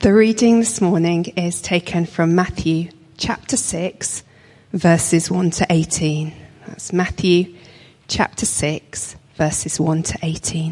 The reading this morning is taken from Matthew chapter 6, verses 1 to 18. That's Matthew chapter 6, verses 1 to 18.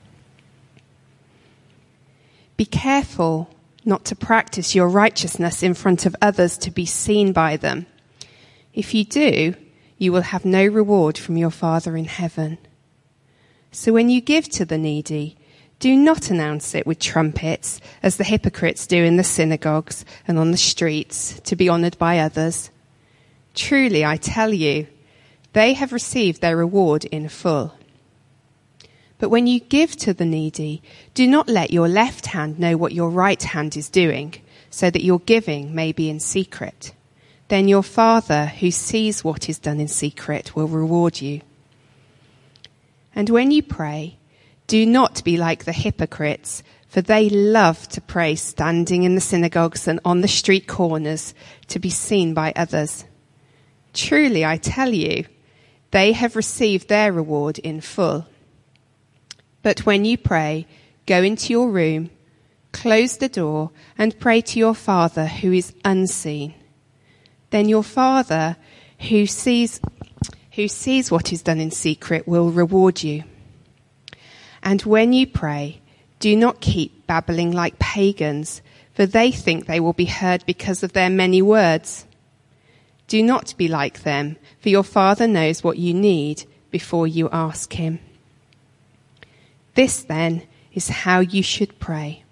Be careful not to practice your righteousness in front of others to be seen by them. If you do, you will have no reward from your Father in heaven. So when you give to the needy, do not announce it with trumpets, as the hypocrites do in the synagogues and on the streets, to be honoured by others. Truly, I tell you, they have received their reward in full. But when you give to the needy, do not let your left hand know what your right hand is doing, so that your giving may be in secret. Then your Father, who sees what is done in secret, will reward you. And when you pray, do not be like the hypocrites, for they love to pray standing in the synagogues and on the street corners to be seen by others. Truly, I tell you, they have received their reward in full. But when you pray, go into your room, close the door, and pray to your Father who is unseen. Then your Father, who sees what is done in secret, will reward you. And when you pray, do not keep babbling like pagans, for they think they will be heard because of their many words. Do not be like them, for your Father knows what you need before you ask him. This, then, is how you should pray.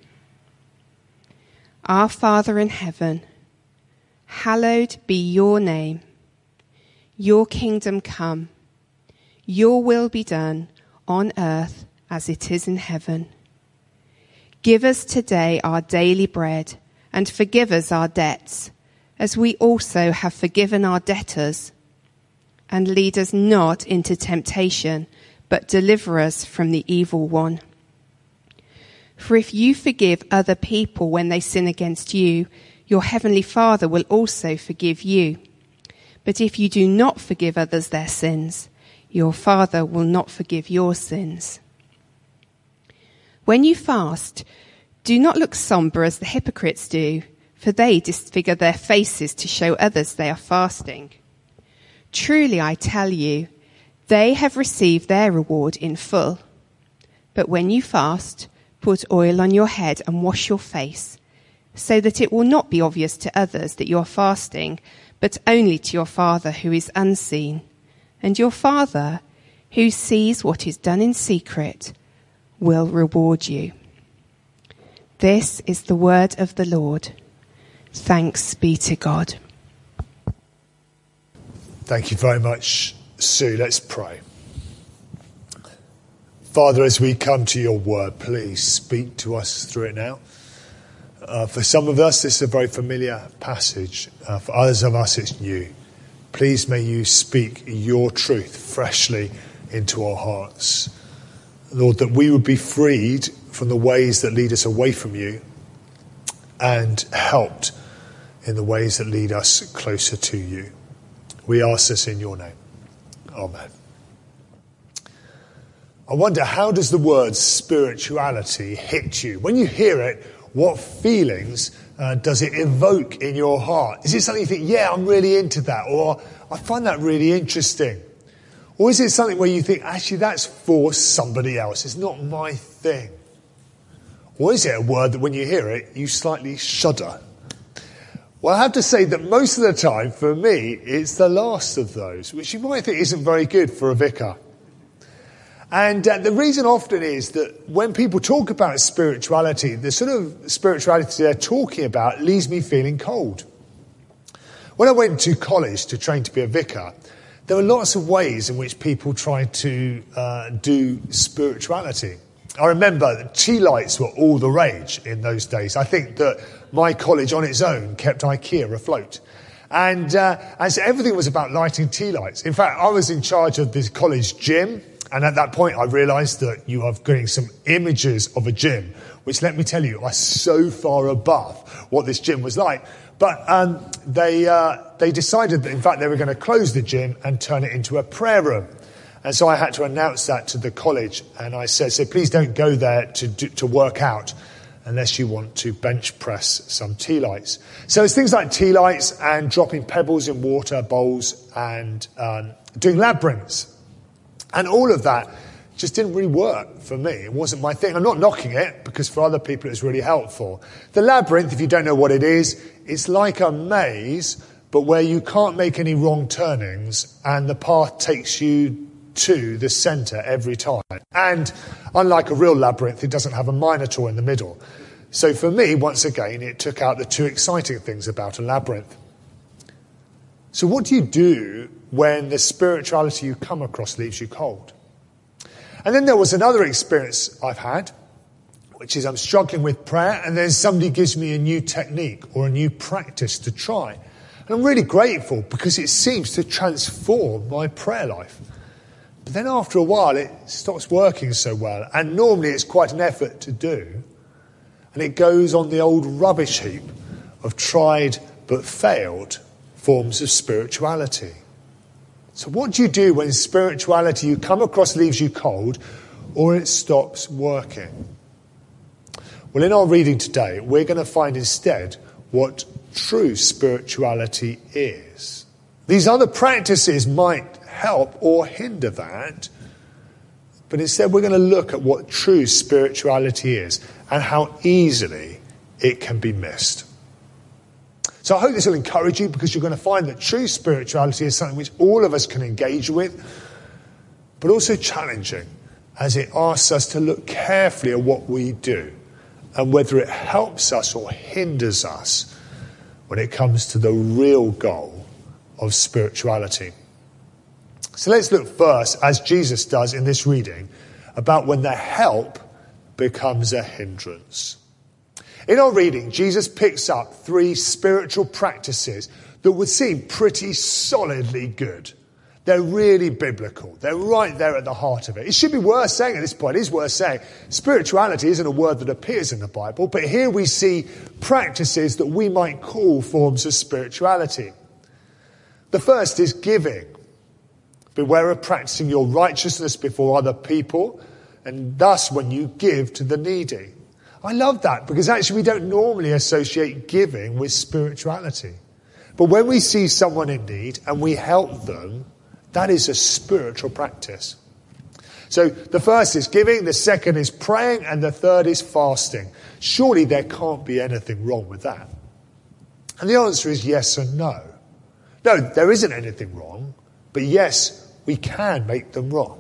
Our Father in heaven, hallowed be your name. Your kingdom come. Your will be done on earth as it is in heaven. Give us today our daily bread, and forgive us our debts, as we also have forgiven our debtors. And lead us not into temptation, but deliver us from the evil one. For if you forgive other people when they sin against you, your heavenly Father will also forgive you. But if you do not forgive others their sins, your Father will not forgive your sins. When you fast, do not look somber as the hypocrites do, for they disfigure their faces to show others they are fasting. Truly, I tell you, they have received their reward in full. But when you fast, put oil on your head and wash your face, so that it will not be obvious to others that you are fasting, but only to your Father who is unseen. And your Father, who sees what is done in secret, will reward you. This is the word of the Lord. Thanks be to God. Thank you very much, Sue. Let's pray. Father, as we come to your word, please speak to us through it now. For some of us, this is a very familiar passage. For others of us, it's new. Please may you speak your truth freshly into our hearts. Lord, that we would be freed from the ways that lead us away from you and helped in the ways that lead us closer to you. We ask this in your name. Amen. I wonder, how does the word spirituality hit you? When you hear it, what feelings does it evoke in your heart? Is it something you think, yeah, I'm really into that, or I find that really interesting? Or is it something where you think, actually, that's for somebody else, it's not my thing? Or is it a word that when you hear it, you slightly shudder? Well, I have to say that most of the time, for me, it's the last of those, which you might think isn't very good for a vicar. And the reason often is that when people talk about spirituality, the sort of spirituality they're talking about leaves me feeling cold. When I went to college to train to be a vicar, there were lots of ways in which people tried to do spirituality. I remember that tea lights were all the rage in those days. I think that my college on its own kept IKEA afloat. And so everything was about lighting tea lights. In fact, I was in charge of this college gym. And at that point, I realised that you are getting some images of a gym, which, let me tell you, are so far above what this gym was like. But they decided that, in fact, they were going to close the gym and turn it into a prayer room. And so I had to announce that to the college. And I said, so please don't go there to work out. unless you want to bench press some tea lights. So it's things like tea lights and dropping pebbles in water bowls and doing labyrinths. And all of that just didn't really work for me. It wasn't my thing. I'm not knocking it, because for other people it's really helpful. The labyrinth, if you don't know what it is, it's like a maze, but where you can't make any wrong turnings and the path takes you to the centre every time. And unlike a real labyrinth, it doesn't have a minotaur in the middle. So for me, once again, it took out the two exciting things about a labyrinth. So what do you do when the spirituality you come across leaves you cold? And then there was another experience I've had, which is I'm struggling with prayer, and then somebody gives me a new technique or a new practice to try. And I'm really grateful, because it seems to transform my prayer life. But then after a while, it stops working so well. And normally it's quite an effort to do. And it goes on the old rubbish heap of tried but failed forms of spirituality. So what do you do when spirituality you come across leaves you cold, or it stops working? Well, in our reading today, we're going to find instead what true spirituality is. These other practices might help or hinder that, but instead we're going to look at what true spirituality is and how easily it can be missed. So I hope this will encourage you, because you're going to find that true spirituality is something which all of us can engage with, but also challenging, as it asks us to look carefully at what we do and whether it helps us or hinders us when it comes to the real goal of spirituality. So let's look first, as Jesus does in this reading, about when the help becomes a hindrance. In our reading, Jesus picks up 3 spiritual practices that would seem pretty solidly good. They're really biblical. They're right there at the heart of it. It should be worth saying at this point, it is worth saying, spirituality isn't a word that appears in the Bible, but here we see practices that we might call forms of spirituality. The first is giving. Beware of practicing your righteousness before other people, and thus when you give to the needy. I love that, because actually we don't normally associate giving with spirituality. But when we see someone in need and we help them, that is a spiritual practice. So the first is giving, the second is praying, and the third is fasting. Surely there can't be anything wrong with that. And the answer is yes and no. No, there isn't anything wrong, but yes, we can make them wrong.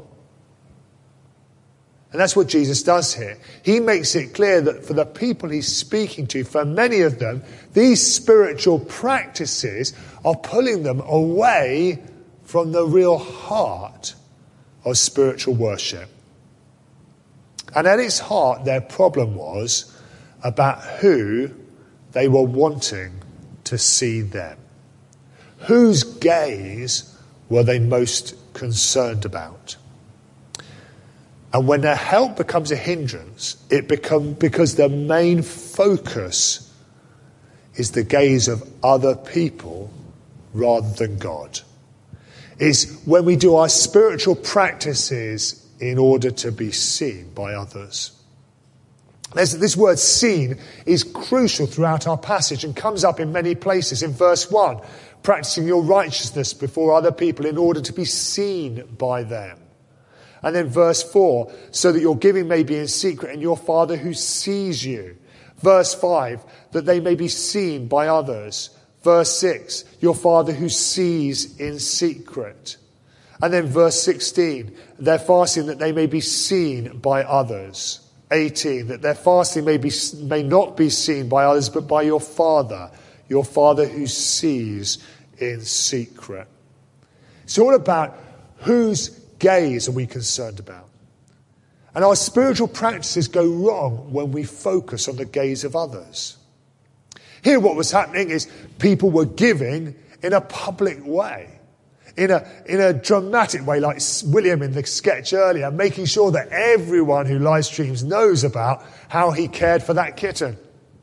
And that's what Jesus does here. He makes it clear that for the people he's speaking to, for many of them, these spiritual practices are pulling them away from the real heart of spiritual worship. And at its heart, their problem was about who they were wanting to see them. Whose gaze were they most concerned about? And when their help becomes a hindrance, it becomes because the main focus is the gaze of other people rather than God. It's when we do our spiritual practices in order to be seen by others. This word seen is crucial throughout our passage and comes up in many places. In verse 1, practicing your righteousness before other people in order to be seen by them. And then verse 4, so that your giving may be in secret and your Father who sees you. Verse 5, that they may be seen by others. Verse 6, your Father who sees in secret. And then verse 16, their fasting that they may be seen by others. 18, that their fasting may not be seen by others, but by your Father who sees in secret. It's all about whose gaze are we concerned about. And our spiritual practices go wrong when we focus on the gaze of others. Here what was happening is people were giving in a public way, in a dramatic way, like William in the sketch earlier, making sure that everyone who live streams knows about how he cared for that kitten.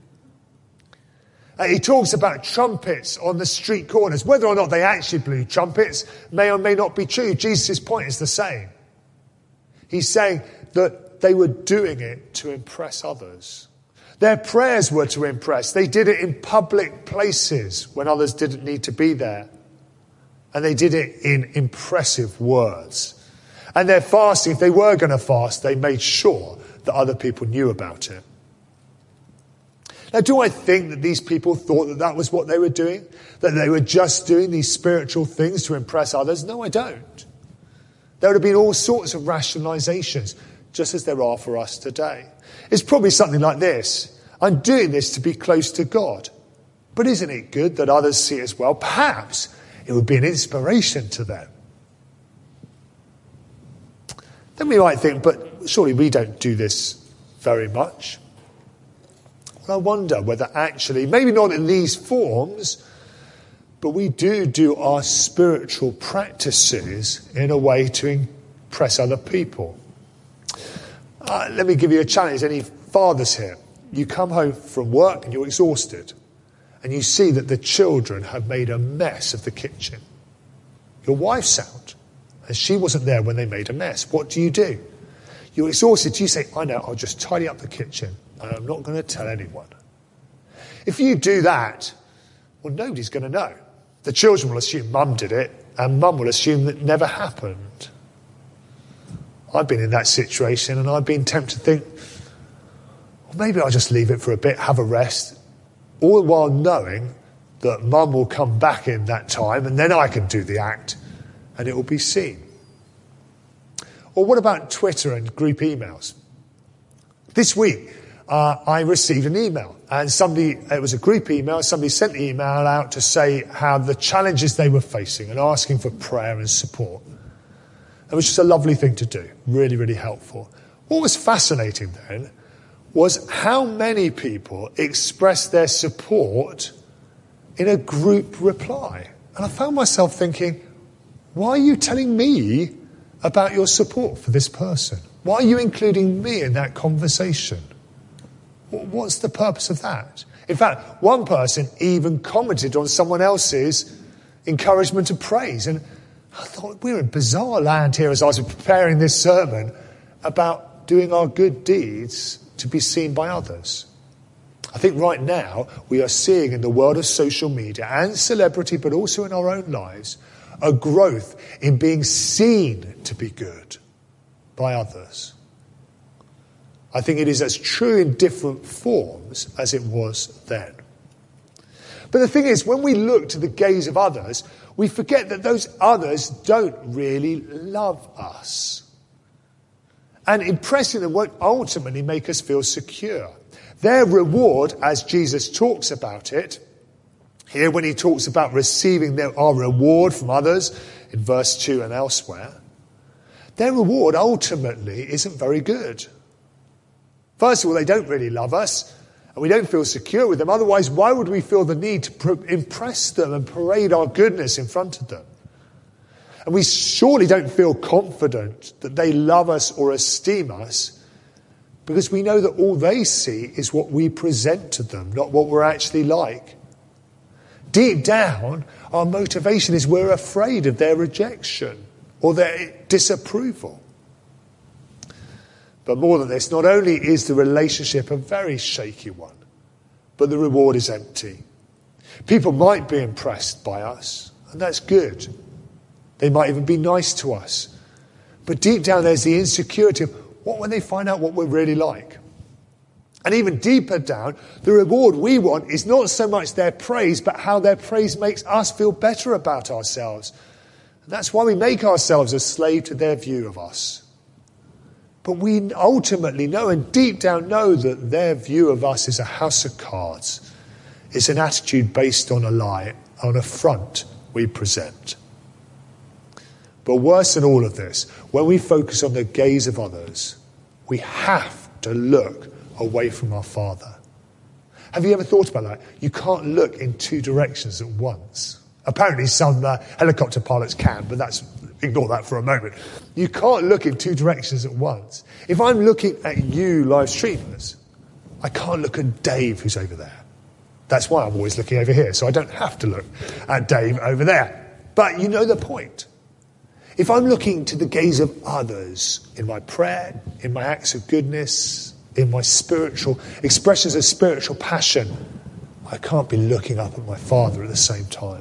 He talks about trumpets on the street corners. Whether or not they actually blew trumpets may or may not be true. Jesus' point is the same. He's saying that they were doing it to impress others. Their prayers were to impress. They did it in public places when others didn't need to be there. And they did it in impressive words. And their fasting, if they were going to fast, they made sure that other people knew about it. Now, do I think that these people thought that that was what they were doing? That they were just doing these spiritual things to impress others? No, I don't. There would have been all sorts of rationalizations, just as there are for us today. It's probably something like this. I'm doing this to be close to God. But isn't it good that others see as well? Perhaps it would be an inspiration to them. Then we might think, but surely we don't do this very much. Well, I wonder whether actually, maybe not in these forms, but we do our spiritual practices in a way to impress other people. Let me give you a challenge. Any fathers here? You come home from work and you're exhausted. And you see that the children have made a mess of the kitchen. Your wife's out. And she wasn't there when they made a mess. What do? You're exhausted. You say, I know, I'll just tidy up the kitchen. And I'm not going to tell anyone. If you do that, well, nobody's going to know. The children will assume mum did it. And mum will assume that it never happened. I've been in that situation and I've been tempted to think, well, maybe I'll just leave it for a bit, have a rest, all the while knowing that mum will come back in that time and then I can do the act and it will be seen. Or what about Twitter and group emails? This week, I received an email and it was a group email, somebody sent the email out to say how the challenges they were facing and asking for prayer and support. It was just a lovely thing to do, really, really helpful. What was fascinating then was how many people expressed their support in a group reply. And I found myself thinking, why are you telling me about your support for this person? Why are you including me in that conversation? What's the purpose of that? In fact, one person even commented on someone else's encouragement and praise. And I thought, we're in bizarre land here as I was preparing this sermon about doing our good deeds to be seen by others. I think right now we are seeing in the world of social media and celebrity, but also in our own lives, a growth in being seen to be good by others. I think it is as true in different forms as it was then. But the thing is, when we look to the gaze of others, we forget that those others don't really love us. And impressing them won't ultimately make us feel secure. Their reward, as Jesus talks about it, here when he talks about receiving our reward from others, in verse 2 and elsewhere, their reward ultimately isn't very good. First of all, they don't really love us, and we don't feel secure with them. Otherwise, why would we feel the need to impress them and parade our goodness in front of them? And we surely don't feel confident that they love us or esteem us because we know that all they see is what we present to them, not what we're actually like. Deep down, our motivation is we're afraid of their rejection or their disapproval. But more than this, not only is the relationship a very shaky one, but the reward is empty. People might be impressed by us, and that's good. They might even be nice to us. But deep down there's the insecurity of what when they find out what we're really like? And even deeper down, the reward we want is not so much their praise, but how their praise makes us feel better about ourselves. And that's why we make ourselves a slave to their view of us. But we ultimately know and deep down know that their view of us is a house of cards. It's an attitude based on a lie, on a front we present. But worse than all of this, when we focus on the gaze of others, we have to look away from our Father. Have you ever thought about that? You can't look in two directions at once. Apparently some helicopter pilots can, but ignore that for a moment. You can't look in two directions at once. If I'm looking at you live streamers, I can't look at Dave who's over there. That's why I'm always looking over here, so I don't have to look at Dave over there. But you know the point. If I'm looking to the gaze of others in my prayer, in my acts of goodness, in my spiritual expressions of spiritual passion, I can't be looking up at my Father at the same time.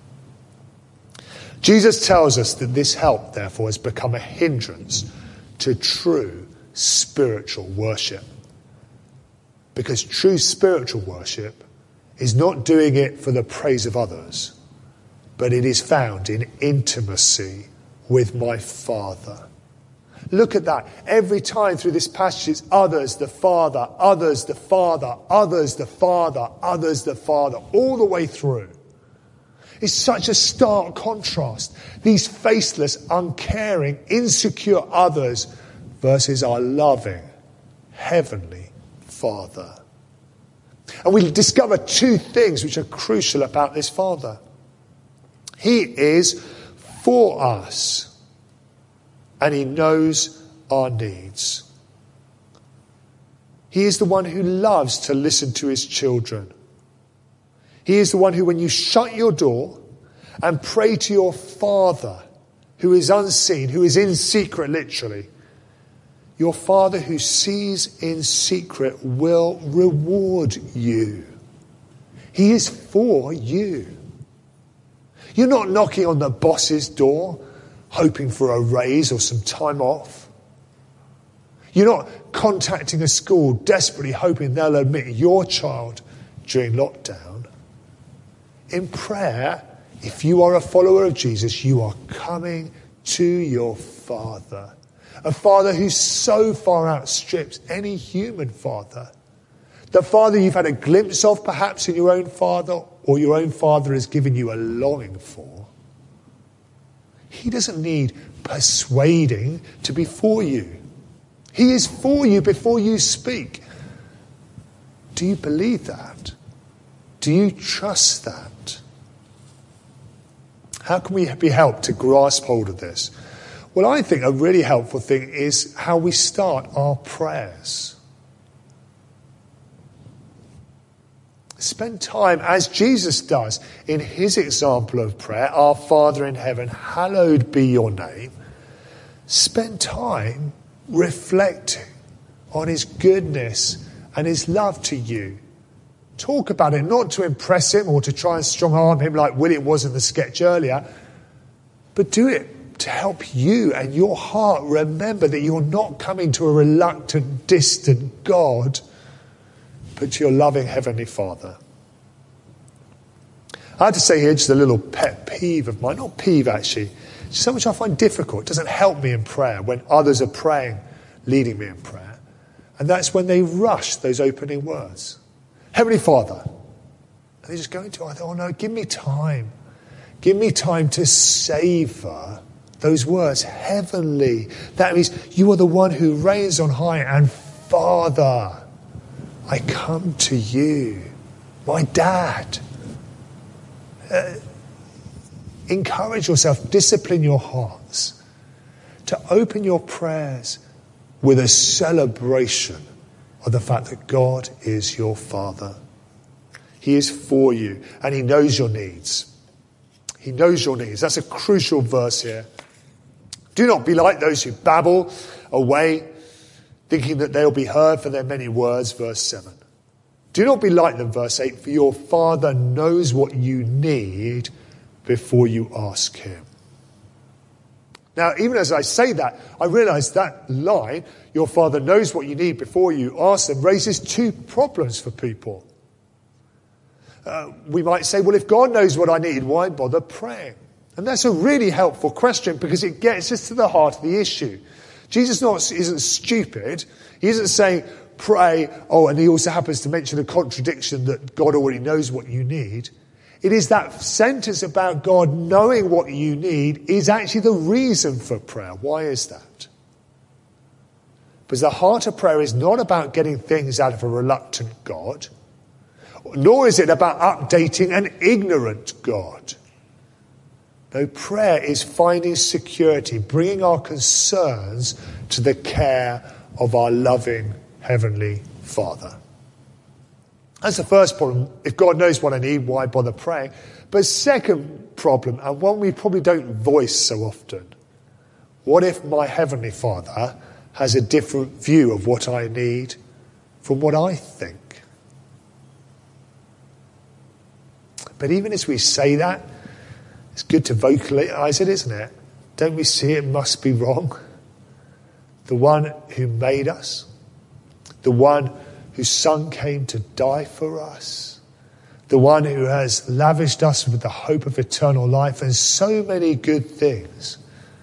Jesus tells us that this help, therefore, has become a hindrance to true spiritual worship. Because true spiritual worship is not doing it for the praise of others, but it is found in intimacy with my Father. Look at that. Every time through this passage, it's others, the Father, others, the Father, others, the Father, others, the Father, all the way through. It's such a stark contrast. These faceless, uncaring, insecure others versus our loving, heavenly Father. And we discover two things which are crucial about this Father. He is for us, and he knows our needs. He is the one who loves to listen to his children. He is the one who, when you shut your door and pray to your Father, who is unseen, who is in secret, literally, your Father who sees in secret will reward you. He is for you. You're not knocking on the boss's door, hoping for a raise or some time off. You're not contacting a school, desperately hoping they'll admit your child during lockdown. In prayer, if you are a follower of Jesus, you are coming to your Father. A Father who so far outstrips any human father. The Father you've had a glimpse of perhaps in your own father, or your own father has given you a longing for. He doesn't need persuading to be for you. He is for you before you speak. Do you believe that? Do you trust that? How can we be helped to grasp hold of this? Well, I think a really helpful thing is how we start our prayers. Spend time, as Jesus does, in his example of prayer, our Father in heaven, hallowed be your name. Spend time reflecting on his goodness and his love to you. Talk about it, not to impress him or to try and strong-arm him like William was in the sketch earlier, but do it to help you and your heart remember that you're not coming to a reluctant, distant God, but to your loving Heavenly Father. I have to say here just a little pet peeve of mine, not peeve actually, just something which I find difficult. It doesn't help me in prayer when others are praying, leading me in prayer. And that's when they rush those opening words. Heavenly Father. And they just go into it. Oh no, give me time. Give me time to savour those words. Heavenly. That means you are the one who reigns on high, and Father, I come to you, my dad. Encourage yourself, discipline your hearts to open your prayers with a celebration of the fact that God is your Father. He is for you and he knows your needs. He knows your needs. That's a crucial verse here. Do not be like those who babble away, thinking that they'll be heard for their many words, verse 7. Do not be like them, verse 8, for your Father knows what you need before you ask him. Now, even as I say that, I realise that line, your Father knows what you need before you ask them, raises two problems for people. We might say, well, if God knows what I need, why bother praying? And that's a really helpful question because it gets us to the heart of the issue. Jesus isn't stupid. He isn't saying, pray, and he also happens to mention a contradiction that God already knows what you need. It is that sentence about God knowing what you need is actually the reason for prayer. Why is that? Because the heart of prayer is not about getting things out of a reluctant God, nor is it about updating an ignorant God. No, prayer is finding security, bringing our concerns to the care of our loving Heavenly Father. That's the first problem. If God knows what I need, why bother praying? But second problem, and one we probably don't voice so often, what if my Heavenly Father has a different view of what I need from what I think. But even as we say that, it's good to vocalise it, isn't it? Don't we see it must be wrong? The one who made us, the one whose son came to die for us, the one who has lavished us with the hope of eternal life and so many good things,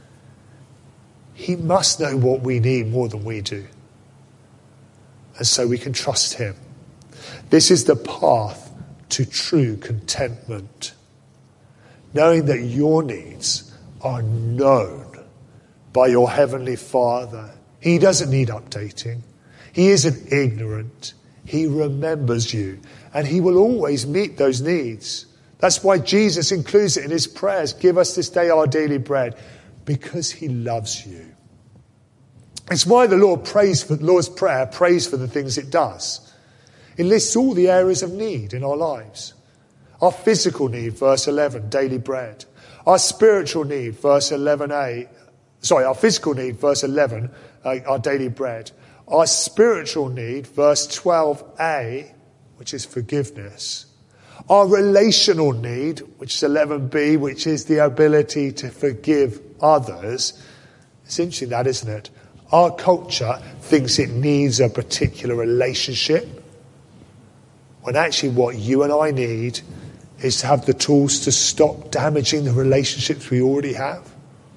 he must know what we need more than we do. And so we can trust him. This is the path to true contentment. Knowing that your needs are known by your heavenly Father. He doesn't need updating. He isn't ignorant. He remembers you. And he will always meet those needs. That's why Jesus includes it in his prayers. Give us this day our daily bread. Because he loves you. It's why the Lord's Prayer prays for the things it does. It lists all the areas of need in our lives. Our physical need, verse 11, daily bread. Our spiritual need, verse 11a. Sorry, our physical need, verse 11, our daily bread. Our spiritual need, verse 12a, which is forgiveness. Our relational need, which is 11b, which is the ability to forgive others. It's interesting that, isn't it? Our culture thinks it needs a particular relationship, when actually what you and I need is to have the tools to stop damaging the relationships we already have.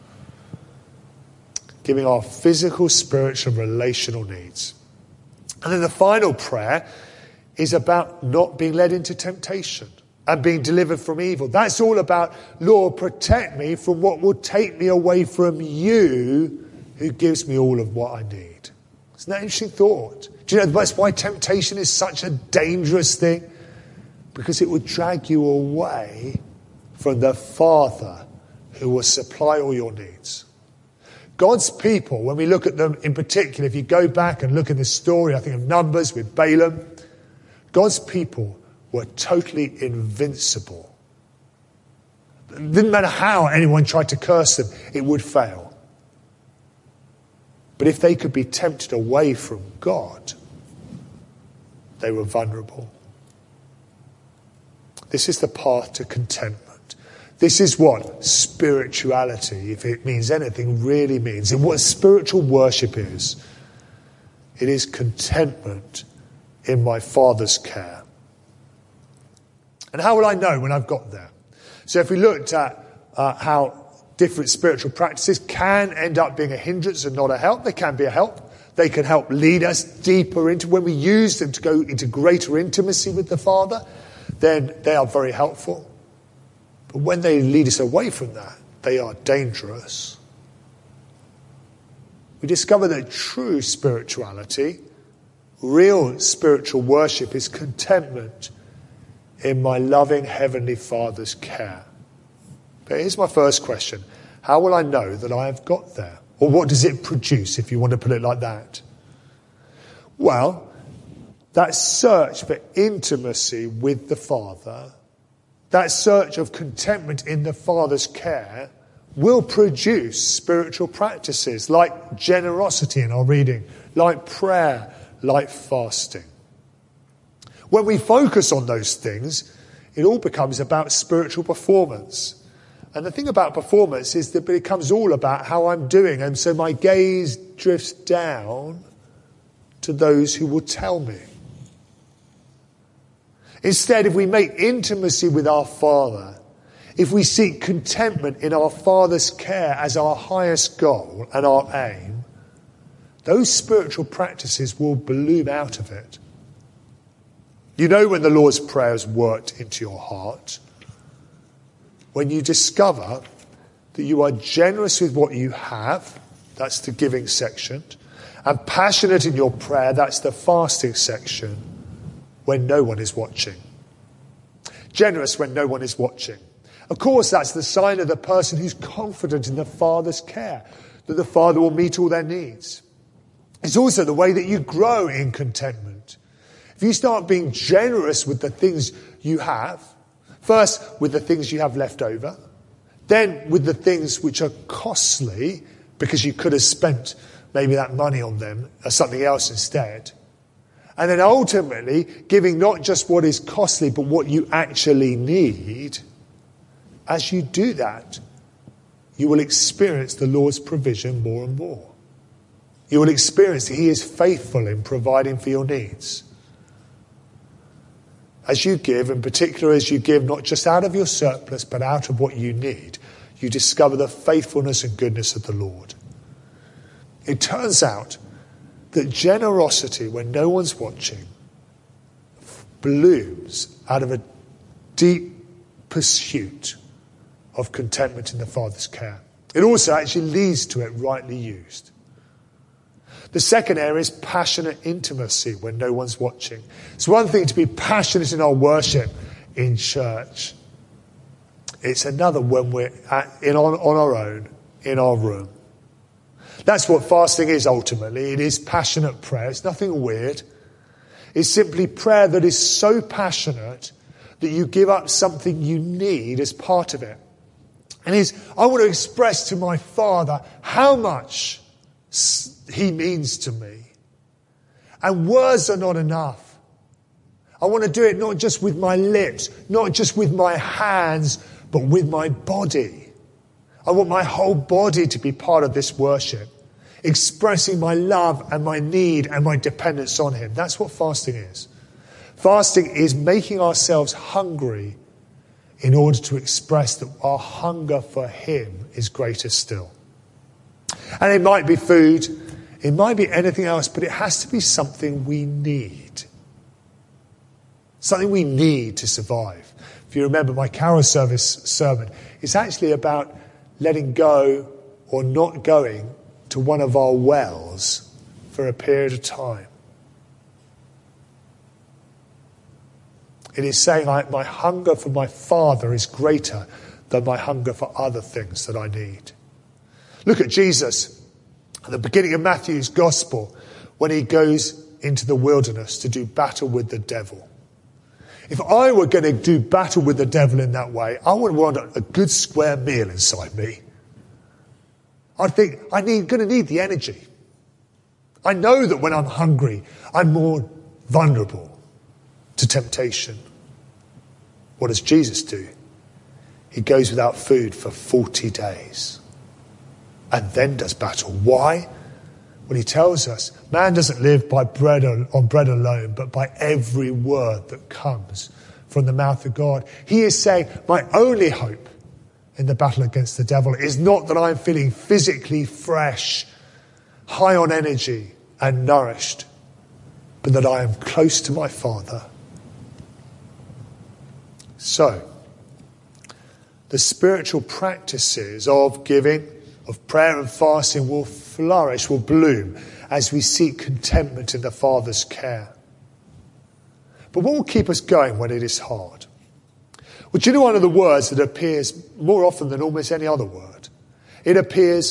Giving our physical, spiritual, and relational needs. And then the final prayer is about not being led into temptation and being delivered from evil. That's all about, Lord, protect me from what will take me away from you, who gives me all of what I need. Isn't that an interesting thought? Do you know that's why temptation is such a dangerous thing? Because it will drag you away from the Father who will supply all your needs. God's people, when we look at them in particular, if you go back and look at this story, I think of Numbers with Balaam, God's people were totally invincible. It didn't matter how anyone tried to curse them, it would fail. But if they could be tempted away from God, they were vulnerable. This is the path to contentment. This is what spirituality, if it means anything, really means. And what spiritual worship is. It is contentment in my Father's care. And how will I know when I've got there? So if we looked at how different spiritual practices can end up being a hindrance and not a help, they can be a help. They can help lead us deeper into, when we use them to go into greater intimacy with the Father, then they are very helpful. But when they lead us away from that, they are dangerous. We discover that true spirituality, real spiritual worship, is contentment in my loving Heavenly Father's care. But here's my first question. How will I know that I have got there? Or what does it produce, if you want to put it like that? Well, that search for intimacy with the Father, that search of contentment in the Father's care, will produce spiritual practices like generosity in our reading, like prayer, like fasting. When we focus on those things, it all becomes about spiritual performance. And the thing about performance is that it becomes all about how I'm doing. And so my gaze drifts down to those who will tell me. Instead, if we make intimacy with our Father, if we seek contentment in our Father's care as our highest goal and our aim, those spiritual practices will bloom out of it. You know when the Lord's Prayer has worked into your heart, when you discover that you are generous with what you have, that's the giving section, and passionate in your prayer, that's the fasting section, when no one is watching. Generous when no one is watching. Of course, that's the sign of the person who's confident in the Father's care, that the Father will meet all their needs. It's also the way that you grow in contentment. If you start being generous with the things you have, first with the things you have left over, then with the things which are costly because you could have spent maybe that money on them or something else instead. And then ultimately giving not just what is costly, but what you actually need. As you do that, you will experience the Lord's provision more and more. You will experience that he is faithful in providing for your needs. As you give, in particular as you give not just out of your surplus, but out of what you need, you discover the faithfulness and goodness of the Lord. It turns out that generosity, when no one's watching, blooms out of a deep pursuit of contentment in the Father's care. It also actually leads to it rightly used. The second area is passionate intimacy when no one's watching. It's one thing to be passionate in our worship in church. It's another when we're on our own, in our room. That's what fasting is ultimately. It is passionate prayer. It's nothing weird. It's simply prayer that is so passionate that you give up something you need as part of it. And I want to express to my Father how much he means to me. And words are not enough. I want to do it not just with my lips, not just with my hands, but with my body. I want my whole body to be part of this worship, expressing my love and my need and my dependence on him. That's what fasting is. Fasting is making ourselves hungry in order to express that our hunger for him is greater still. And it might be food, it might be anything else, but it has to be something we need. Something we need to survive. If you remember my carol service sermon, it's actually about letting go or not going to one of our wells for a period of time. It is saying my hunger for my Father is greater than my hunger for other things that I need. Look at Jesus at the beginning of Matthew's Gospel when he goes into the wilderness to do battle with the devil. If I were going to do battle with the devil in that way, I would want a good square meal inside me. I think I'm going to need the energy. I know that when I'm hungry, I'm more vulnerable to temptation. What does Jesus do? He goes without food for 40 days and then does battle. Why? Well, he tells us, man doesn't live by on bread alone, but by every word that comes from the mouth of God. He is saying, my only hope in the battle against the devil is not that I'm feeling physically fresh, high on energy and nourished, but that I am close to my Father. So, the spiritual practices of giving, of prayer and fasting will flourish, will bloom as we seek contentment in the Father's care. But what will keep us going when it is hard? Well, do you know one of the words that appears more often than almost any other word? It appears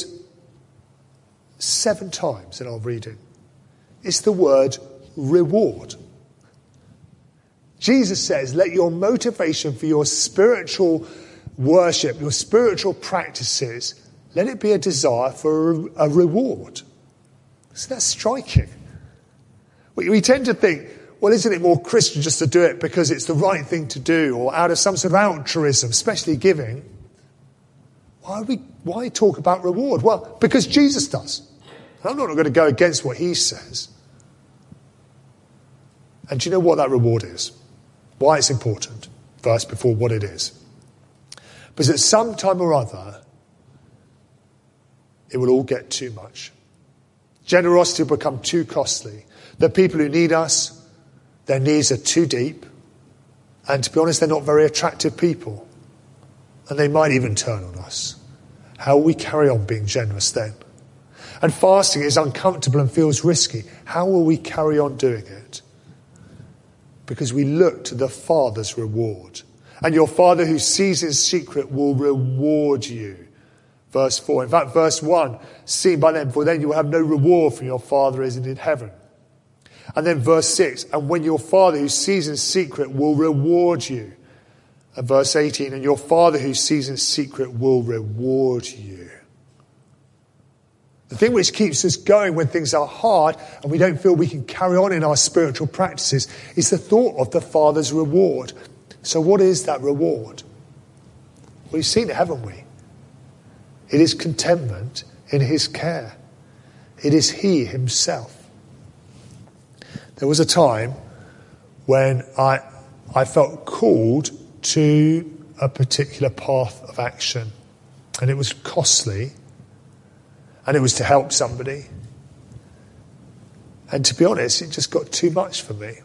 7 times in our reading. It's the word reward. Jesus says, let your motivation for your spiritual worship, your spiritual practices, let it be a desire for a reward. So that's striking. We tend to think, well, isn't it more Christian just to do it because it's the right thing to do or out of some sort of altruism, especially giving? Why talk about reward? Well, because Jesus does. And I'm not going to go against what he says. And do you know what that reward is? Why it's important? First, before what it is. Because at some time or other, it will all get too much. Generosity will become too costly. The people who need us, their needs are too deep. And to be honest, they're not very attractive people. And they might even turn on us. How will we carry on being generous then? And fasting is uncomfortable and feels risky. How will we carry on doing it? Because we look to the Father's reward. And your Father who sees in secret will reward you. Verse 4. In fact, verse 1, seen by them, for then you will have no reward from your Father is in heaven. And then verse 6, and when your Father who sees in secret will reward you. And verse 18, and your Father who sees in secret will reward you. The thing which keeps us going when things are hard and we don't feel we can carry on in our spiritual practices is the thought of the Father's reward. So what is that reward? We've seen it, haven't we? It is contentment in his care. It is he himself. There was a time when I felt called to a particular path of action, and it was costly, and it was to help somebody. And to be honest, it just got too much for me.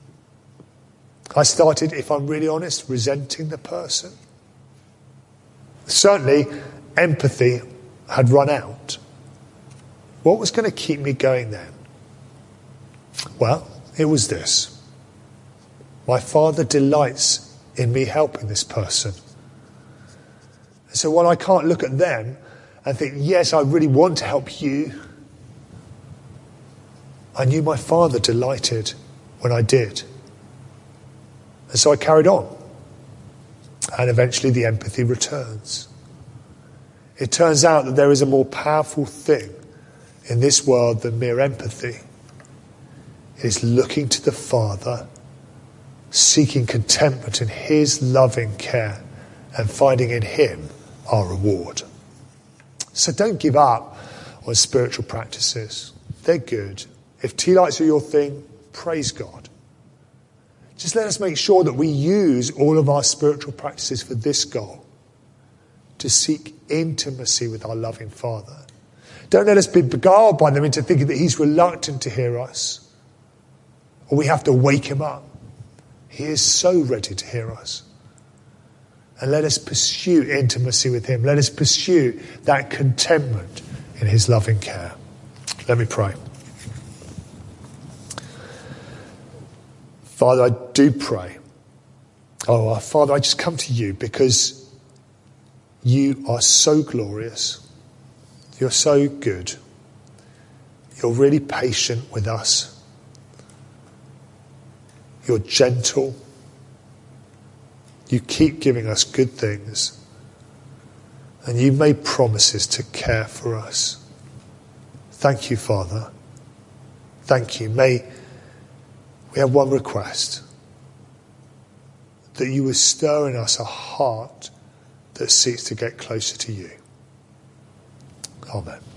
I started, if I'm really honest, resenting the person. Certainly, empathy had run out. What was going to keep me going then? Well, it was this. My Father delights in me helping this person. So while I can't look at them and think, yes, I really want to help you, I knew my Father delighted when I did. And so I carried on. And eventually the empathy returns. It turns out that there is a more powerful thing in this world than mere empathy. It is looking to the Father, seeking contentment in his loving care, and finding in him our reward. So don't give up on spiritual practices. They're good. If tea lights are your thing, praise God. Just let us make sure that we use all of our spiritual practices for this goal, to seek intimacy with our loving Father. Don't let us be beguiled by them into thinking that he's reluctant to hear us, or we have to wake him up. He is so ready to hear us. And let us pursue intimacy with him. Let us pursue that contentment in his loving care. Let me pray. Father, I do pray. Oh, Father, I just come to you because you are so glorious. You're so good. You're really patient with us. You're gentle. You keep giving us good things. And you made promises to care for us. Thank you, Father. Thank you. May we have one request. That you would stir in us a heart that seeks to get closer to you. Amen.